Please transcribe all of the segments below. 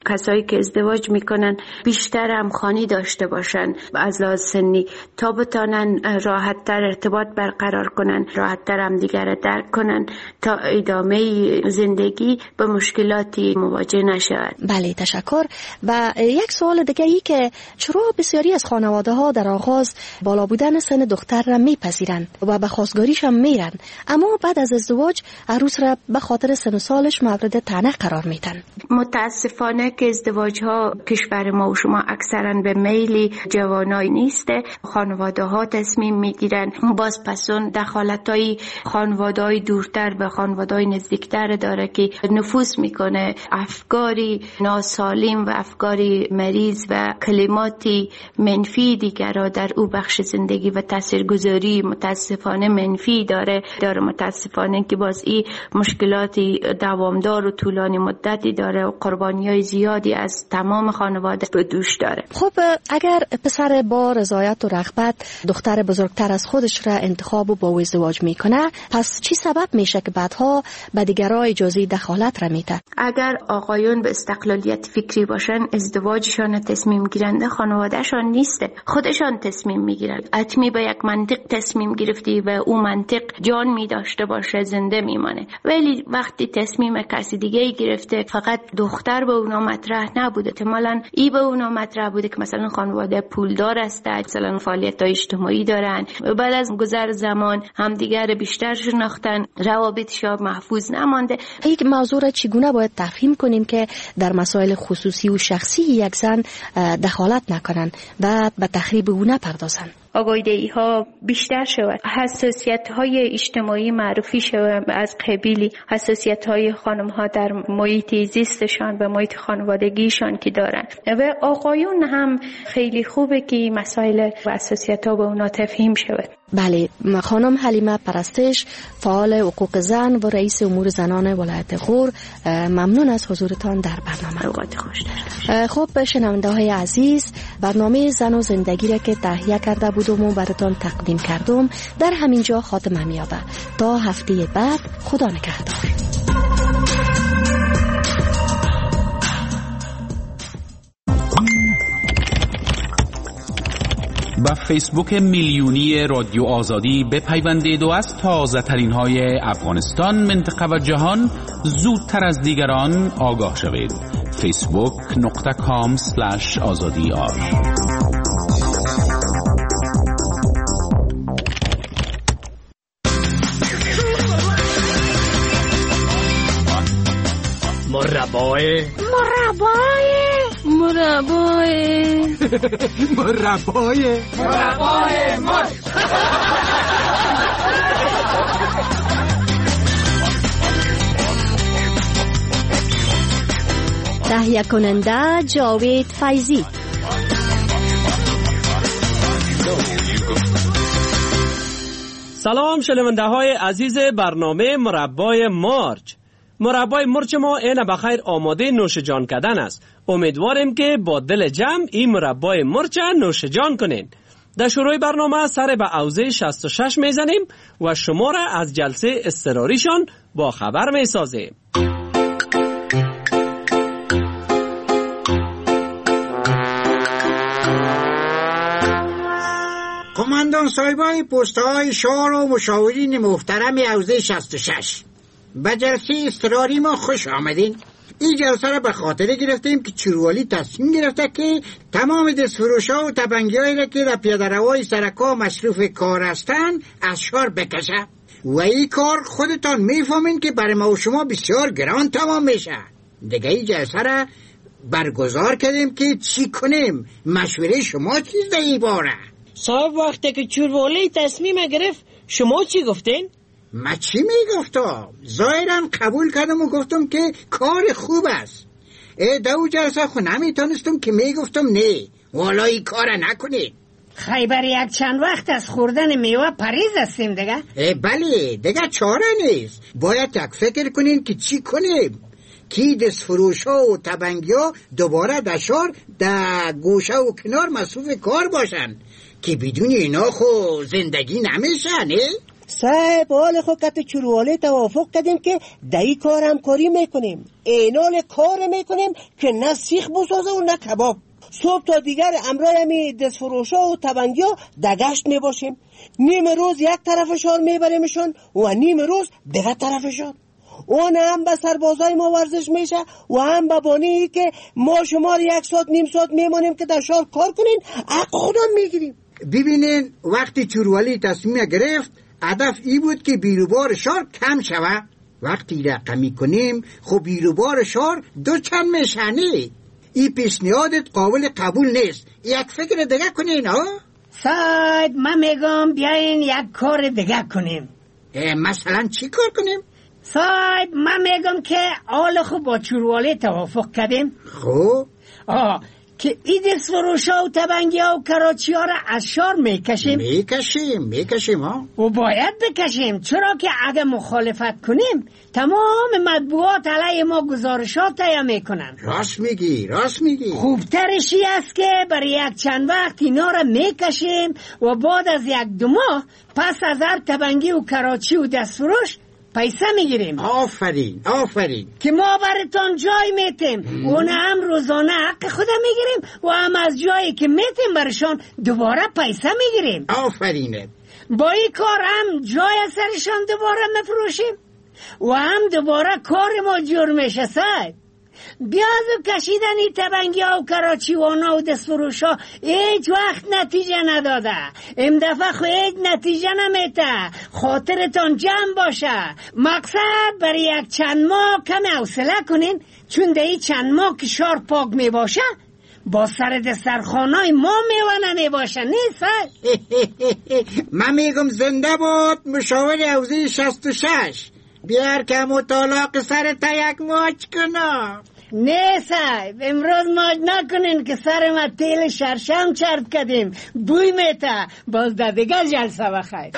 کسایی که ازدواج میکنن بیشتر همخوانی داشته باشن از لحاظ سنی تا بتانن راحت تر ارتباط برقرار کنن، راحت تر هم دیگر را درک کنن تا ادامه زندگی به مشکلاتی مواجه نشود. بله تشکر. و یک سوال دیگه ای که چرا بسیاری از خانواده ها در آغاز بالا بودن سن دختر را میپذیرن و به خواستگاریش هم میرن، اما بعد از ازدواج عروس را به خاطر سن و سالش مورد طعنه قرار میدن؟ متاسفانه که ازدواج ها کشور ما و شما اکثرا به میل جوانای نیسته. خانواده ها تصمیم میگیرن، باز پسون دخالتای خانواده های دورتر به خانواده های نزدیکتر داره که نفوذ میکنه، افکاری ناسالم و افکاری مریض و کلماتی منفی دیگر را در او بخش زندگی و تاثیرگذاری متاسفانه منفی داره. متاسفانه که باز این مشکلاتی دوامدار و طولانی مدتی داره و قربانی‌های زیادی از تمام خانواده به دوش داره. خب اگر پسر با رضایت و رغبت دختر بزرگتر از خودش را انتخاب و با او ازدواج میکنه، پس چی سبب میشه که بعدها به دیگرها اجازه دخالت را میده؟ اگر آقایون به استقلالیت فکری باشن، ازدواجشان تصمیم گیرنده خانوادهشان نیسته، خودشان تصمیم میگیرن. حتمی به یک منطق تصمیم گرفتی و اون منطق جان می داشته باشه زنده میمانه. ولی وقتی تصمیم کسی دیگه گرفته، فقط دختر به اونا مطرح نبوده، احتمالاً ای به اونا مطرح بوده که مثلا خانواده پولدار هستند، مثلا فعالیت‌های اجتماعی دارن، بعد از گذر زمان همدیگر بیشتر شناختن، روابطشون محفوظ نمانده. یک موضوع را چگونه باید تفهیم کنیم که در مسائل خصوصی و شخصی یک زن دخالت نکنن و به تخریب او نپردازن؟ آگاهی ها بیشتر شود، حساسیت های اجتماعی معرفی شود، از قبیلی حساسیت های خانم ها در محیط زیستشان و محیط خانوادگیشان که دارن و آقایون هم خیلی خوبه که مسائل و حساسیت ها به اونا تفهیم شود. بله، خانم حلیمه پرستش، فعال حقوق زن و رئیس امور زنان ولایت غور، ممنون از حضورتان در برنامه. اوقات خوش داشته. خب شنونده های عزیز، برنامه زن و زندگی را که تهیه کرده بودم و براتون تقدیم کردم در همین جا خاتمه می‌یابد. تا هفته بعد، خدا نگهدار. با فیسبوک میلیونی رادیو آزادی بپیوندید و از تازه ترین های افغانستان، منطقه و جهان زودتر از دیگران آگاه شوید. facebook.com/azadiar. مربای مرد. تهیه کننده جاوید فیضی. سلام شنونده های عزیز برنامه مربای مرچ. مربای مرچ ما اینه بخیر آماده نوش جان کردن است. امیدواریم که با دل جمع این مربای مرچ نوش جان کنین. در شروع برنامه سر به اوزه 66 میزنیم و شما را از جلسه اضطراریشان با خبر میسازیم. قماندان صاحبای پست‌های شهر و مشاورین محترم حوزه 66، به جلسه اضطراری ما خوش آمدین. این جلسه را به خاطر گرفتیم که چروالی تصمیم گرفته که تمام دستفروش‌ها و تبنگی‌هایی را که در پیاده‌روهای سرکا مصروف کار هستند از شهر بکشه و این کار خودتان میفهمین که برای ما و شما بسیار گران تمام میشه. دیگه این جلسه را برگزار کردیم که چی کنیم. مشوره شما چیز در این باره؟ صاحب وقتی که چروالی تصمیم گرفت شما چی گفتین؟ ما چی میگفتم؟ ظاهرا قبول کردم و گفتم که کار خوب است. دو جلسه خو نمیتونستم که میگفتم نه والا این کار نکنید. خیبر یک چند وقت از خوردن میوه پریز هستیم دیگه. بله دیگه چاره نیست. باید یک فکر کنین که چی کنیم. کی دست فروش ها و تبنگی ها دوباره دشار در گوشه و کنار مصروف کار باشن که بدون اینا خو زندگی نمیشه نه؟ صاحب حال خود کت چرووالی توافق کردیم که دایی کار همکاری میکنیم. اینال کار میکنیم که نه سیخ بسازه و نه کباب. صبح تا دیگر امرای همی دستفروشا و تبنگیا دگشت میباشیم. نیم روز یک طرفشان میبریمشون و نیم روز دیگر طرفشان. اون هم به سربازای ما ورزش میشه و هم به بانی که ما شما یک ساعت نیم ساعت میمانیم که در شهر کار کنین حق خودم میگیریم. ببینین وقتی چوروالی تصمیم گرفت هدف ای بود که بیروبار شهر کم شود. وقتی رقمی کنیم خب بیروبار شهر دو چند میشنی. این پیشنهادت قابل قبول نیست. یک فکر دیگه کنین ها؟ صاحب من میگم بیاین یک کار دیگه کنیم. مثلا چی کار کنیم؟ صاحب من میگم که حال خوب با چوروالی توافق کردیم. خب که این دستفروشا و تبنگی ها و کراچی ها را از شهر میکشیم ها. و باید بکشیم، چرا که اگه مخالفت کنیم تمام مطبوعات علیه ما گزارشات تهیه میکنن. راست میگی. خوبترشی است که برای یک چند وقت اینا را میکشیم و بعد از یک دو ماه پس از هر تبنگی و کراچی و دستفروش پیسه میگیریم. آفرین که ما براتون جای میتیم. اون هم روزانه حق خودم میگیریم و هم از جایی که میتیم برشان دوباره پیسه میگیریم. آفرینه. با این کار هم جای سرشان دوباره میفروشیم و هم دوباره کار ما جور میشه. صاحب بیاز و کشیدنی تبنگی ها و کراچی وانا و دستفروش ها هیچ وقت نتیجه نداده. این دفعه خو هیچ نتیجه نمیته. خاطرتان جمع باشه. مقصد برای یک چند ماه کم حوصله کنین، چون در این چند ماه که شهر پاک می باشه با سر دسترخوانای ما میوانه می باشه. نیست؟ من میگم زنده باد مشاور حوزه 66. بیار که مطالق سر تا یک ماچ کنم. نه صاحب امروز ماچ نکنین که سر ما تیل شرشم چرد کردیم، بوی میته. باز در دیگر جلسه بخیر.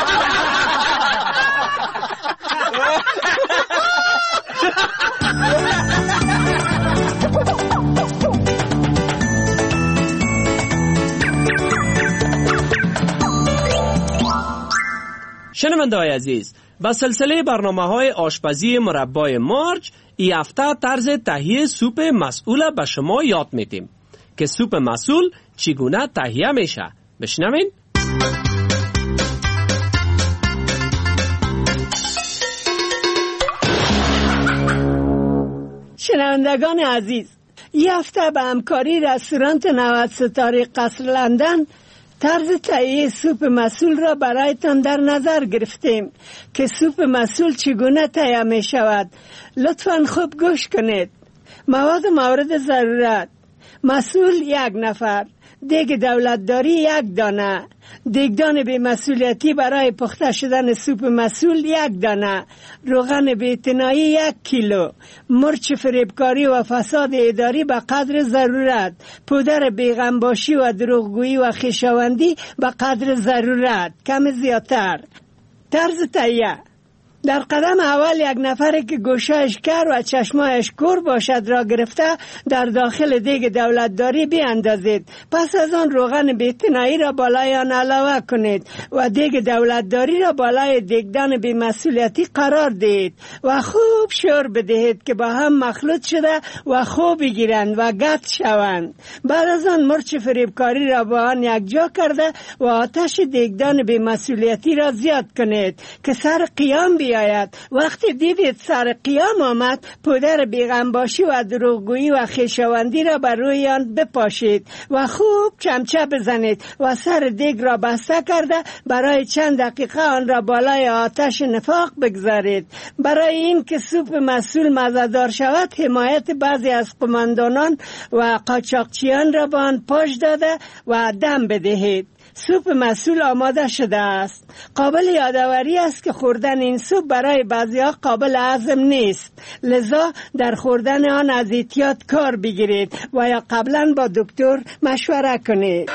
شنونده‌های عزیز، با سلسله برنامه‌های آشپزی مربای مارج ای هفته طرز تهیه سوپ مسئول به شما یاد میدیم که سوپ مسئول چگونه تهیه میشه. بشنوین. شنوندگان عزیز، ای هفته به همکاری رستوران 90 ستاره قصر لندن طرز تهیه سوپ مسئول را برایتان در نظر گرفتیم که سوپ مسئول چگونه تهیه می شود. لطفاً خوب گوش کنید. مواد مورد ضرورت: مسئول 1 نفر، دیگ دولتداری 1 دانه، دیگدان بی مسئولیتی برای پخته شدن سوپ مسئول 1 دانه، روغن بی‌اعتنایی 1 کیلو، مرچ فریبکاری و فساد اداری به قدر ضرورت، پودر بیغمباشی و دروغگویی و خویشاوندی به قدر ضرورت، کم زیادتر. طرز تهیه: در قدم اول 1 نفر که گوشهش کر و چشمایش کور باشد را گرفته در داخل دیگ دولتداری بیاندازید. پس از آن روغن بی‌اعتنایی را بالای آن علاوه کنید و دیگ دولتداری را بالای دیگدان بی‌مسئولیتی قرار دهید و خوب شور بدهید که با هم مخلوط شده و خوب بگیرند و گت شوند. بعد از آن مرچ فریبکاری را با آن یکجا کرده و آتش دیگدان بی‌مسئولیتی را زیاد کنید که سر قیام بیاید. وقتی دیدید سر قیام آمد، پودر بیغمباشی و دروغگویی و خویشاوندی را بر روی آن بپاشید و خوب چمچه بزنید و سر دیگ را بسته کرده برای چند دقیقه آن را بالای آتش نفاق بگذارید. برای این که سوپ مسئول مزه‌دار شود، حمایت بعضی از قماندانان و قاچاقچیان را با آن پاش داده و دم بدهید. سوپ مسئول آماده شده است. قابل یادآوری است که خوردن این سوپ برای بعضی‌ها قابل هضم نیست، لذا در خوردن آن از احتیاط کار بگیرید و یا قبلا با دکتر مشوره کنید.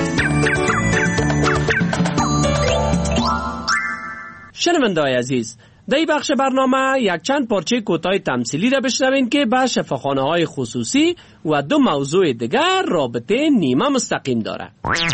شنونده‌های عزیز، در این بخش برنامه یک چند پارچه کوتاه تمثیلی را بشنوین که به شفاخانه‌های خصوصی و 2 موضوع دیگر رابطه نیمه مستقیم داره.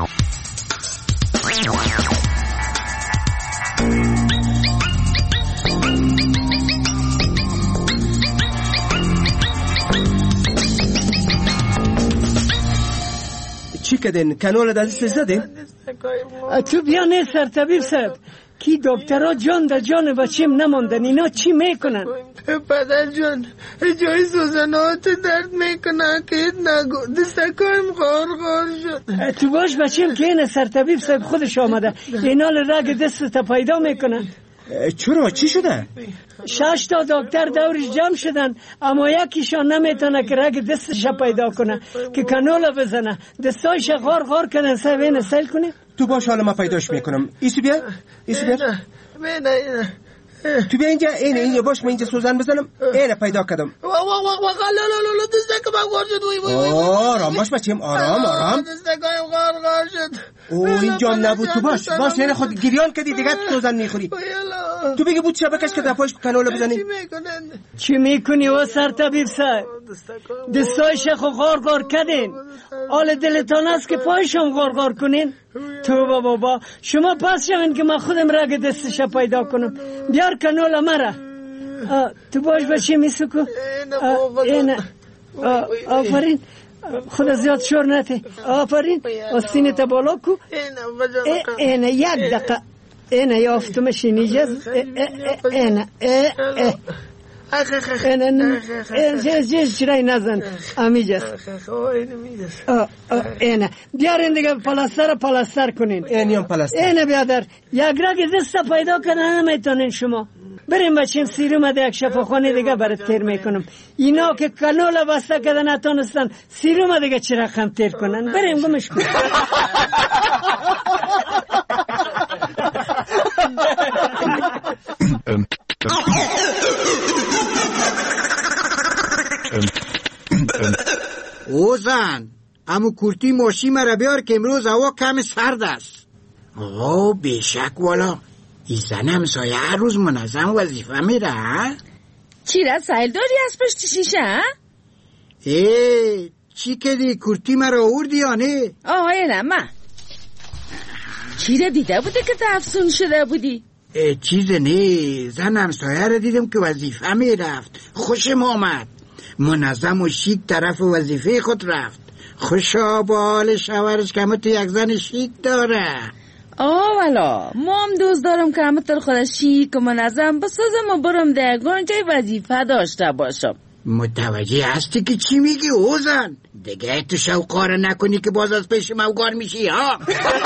چی کردین؟ کنال دستش زدین؟ تو بیا نه سرطبیب صاحب کی دکترها جان در جان بچیم نماندن. اینا چی میکنن؟ پدر جان جای سوزنات درد میکنن که نگو دستکایم غار شد. تو باش بچیم که این سرطبیب صاحب خودش آمده اینا رگ دست تا پیدا میکنن. چرا؟ چی شده؟ 6 تا دکتر دورش جمع شدن اما یکیشان نمیتونه که رگ دستش پیدا کنه که کنولا بزنه. دستایش غار کردن صاحب این سیل کنه. تو باش حالا ما پیداش میکنم. ایسو بیا تو بیا اینجا. اینجا باش من اینجا سوزن بزنم. اینو پیدا کردم. لا دستکم غار شد. آرام باش بچیم. آرام دستکم غار شد. اینجا نبود. تو باش اینو خود گریان کردی دیگه تو سوزن میخوری. تو بگی بود شبکش که دفعش کنولا بزنی. چی میکنی و سرطبیب صاحب؟ دستایش خو غار کردین. حال دلتان است که پایشم غار کنین. تو بابا شما پس شوین که من خودم رگ دستش پیدا کنم. بیار کنولا مرا. تو باش بچه میسکو. این آفرین. خدا زیاد شور نته. آفرین. آستینت بالا کو. این 1 دقیقه. این یافتمش نیجز. این چرای نزن امیجز. اینه بیارین دیگه پلاستر کنین. اینه بیادر یک رگ دست پیدا کنن نمیتونین شما. بریم بچیم سیروم ده یک شفاخانه دیگه برات تیر میکنم. اینا که کنولا بسته کردن نتونستن سیروم دیگه چه رقم تیر کنن. بریم گمش کن. اوزن امو کورتی ماشی مرا بیار که امروز هوا کم سرد است. آقا بیشک والا این زنم سایه هر روز منظم وظیفه میره. چی را سایل داری از پشت شیشه؟ چی کردی کورتی مرا آوردی یا نه؟ نه من چی را دیده بوده که تو افسون شده بودی؟ چیز نه زنم سایه را دیدم که وظیفه میرفت. خوشم آمد. منظم و شیک طرف وظیفه خود رفت. خوشا با حال شوهرش که همه تو یک زن شیک داره. والا ما هم دوست دارم که همه تر خود شیک و منظم بسازم و برم درگان جای وظیفه داشته باشم. متوجه هستی که چی میگی اوزن؟ دیگه تو شوقاره نکنی که باز از پیش موگار میشی ها.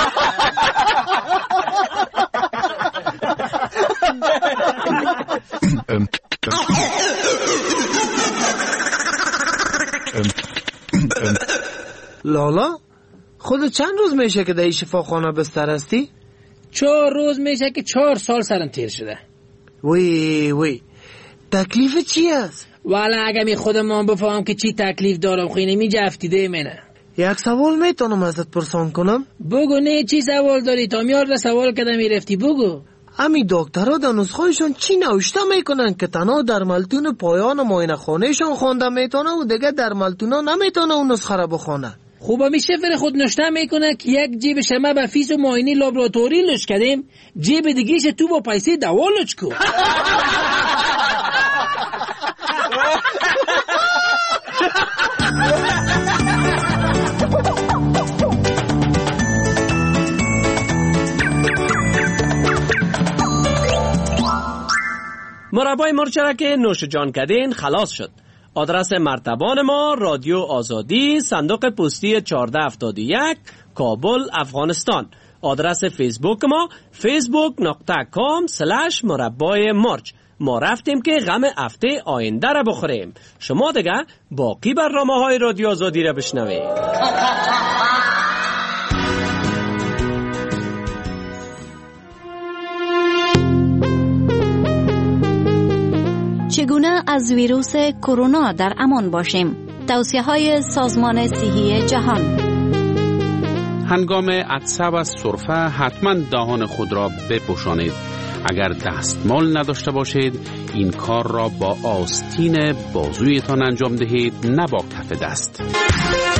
لالا خود چند روز میشه که در شفاخانه بستر هستی؟ 4 روز میشه که 4 سال سرم تیر شده. وی تکلیف چی است؟ والا اگه می خودم بفهم که چی تکلیف دارم خیلی می جفتیده منه. یک سوال میتونم ازت پرسان کنم؟ بگو. نه چی سوال داری؟ تا میار سوال کده میرفتی بگو. امی دکترها در نسخه‌شون چی نوشته میکنن که تنها در ملتون پایان معاینه خانهشون خوانده میتونه و دیگه در ملتونا نمیتونه اون نسخه را بخونه؟ خوبه می شفر خود نشته میکنه که یک جیب شما به فیس و معاینه لابراتوری لش کردیم، جیب دیگهش تو با پیسه دوا لچ کو. مربای مرچ که نوش جان کردین خلاص شد. آدرس مرتبان ما رادیو آزادی، صندوق پستی 1471 کابل افغانستان. آدرس فیسبوک ما facebook.com/مربای مرچ. ما رفتیم که غم هفته آینده را بخوریم. شما دیگه باقی برنامه‌های رادیو آزادی را بشنوید. چگونه از ویروس کرونا در امان باشیم؟ توصیه‌های سازمان صحی جهان. هنگام عطسه و سرفه حتما دهان خود را بپوشانید. اگر دستمال نداشته باشید این کار را با آستین بازویتان انجام دهید، نه با کف دست.